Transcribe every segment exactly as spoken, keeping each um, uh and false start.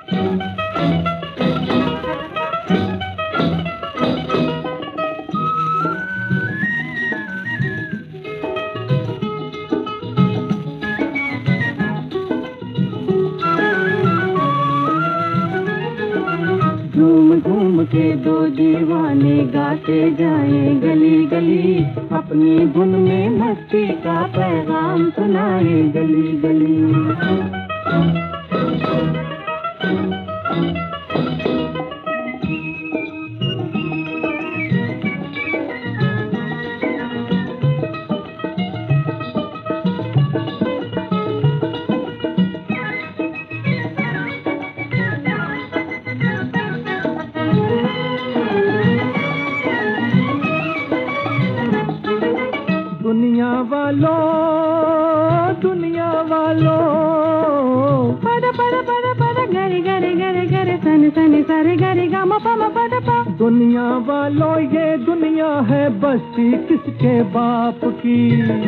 घूम घूम के दो दीवाने गाते जाए गली गली, अपनी धुन में मस्ती का पैगाम सुनाए गली गली। दुनिया वालों दुनिया वालों, पद पद पद पद गरे गरे गरे गरे सन सन सरे गरे गा म प म पद प। दुनिया वालों ये दुनिया है बस्ती किसके बाप की,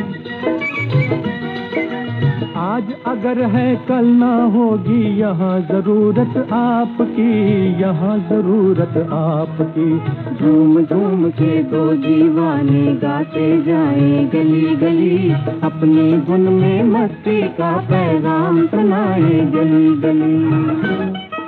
आज अगर है कल ना होगी यहाँ जरूरत आपकी, यहाँ जरूरत आपकी। झूम झूम के दो दीवाने गाते जाए गली गली, अपनी धुन में मस्ती का पैगाम सुनाए गली गली।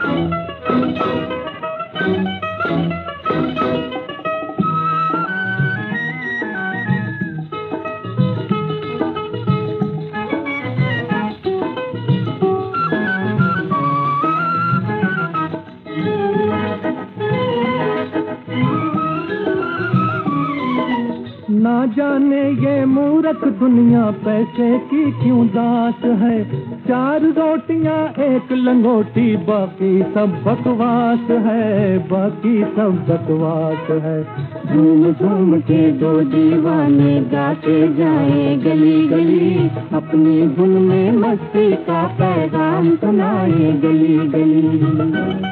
ना जाने ये मूर्ख दुनिया पैसे की क्यों दास है, चार रोटियां एक लंगोटी बाकी सब बकवास है, बाकी सब बकवास है। झूम झूम के दो दीवाने गाते जाए गली गली, अपनी धुन में मस्ती का पैगाम सुनाए गली गली।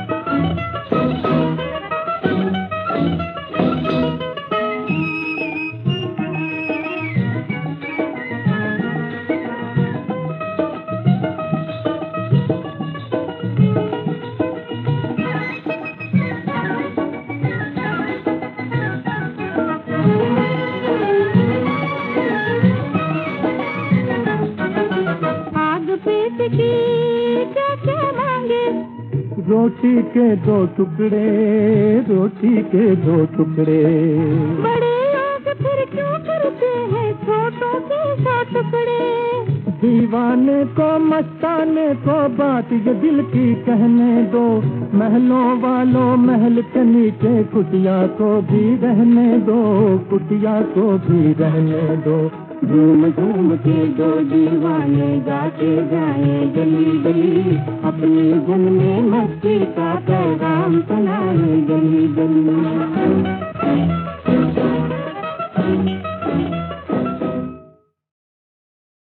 रोटी के दो टुकड़े, रोटी के दो टुकड़े, बड़े आग फिर क्यों करते हैं छोटों के सौ टुकड़े। दीवाने को मस्ताने को बात ये दिल की कहने दो, महलों वालों महल के नीचे कुटिया को भी रहने दो, कुटिया को भी रहने दो। झूम झूम के दो दीवाने गाते जाए गली गली, अपनी धुन में मस्ती का पैगाम सुनाए गली गली।